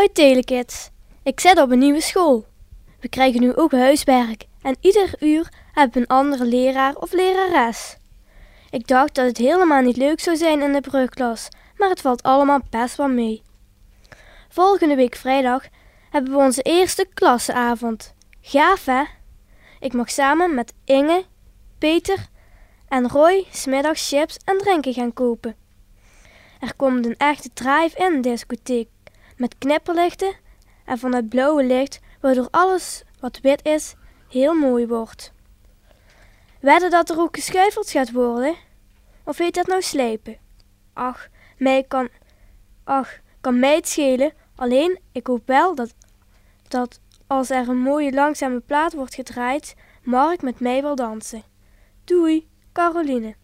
Hoi Telekids, ik zit op een nieuwe school. We krijgen nu ook huiswerk en ieder uur hebben we een andere leraar of lerares. Ik dacht dat het helemaal niet leuk zou zijn in de brugklas, maar het valt allemaal best wel mee. Volgende week vrijdag hebben we onze eerste klassenavond. Gaaf hè? Ik mag samen met Inge, Peter en Roy 's middags chips en drinken gaan kopen. Er komt een echte drive-in discotheek met knipperlichten en van het blauwe licht waardoor alles wat wit is heel mooi wordt. Wedden dat er ook geschuifeld gaat worden? Of heet dat nou slepen? Kan mij het schelen, alleen ik hoop wel dat als er een mooie langzame plaat wordt gedraaid, Mark met mij wil dansen. Doei, Caroline.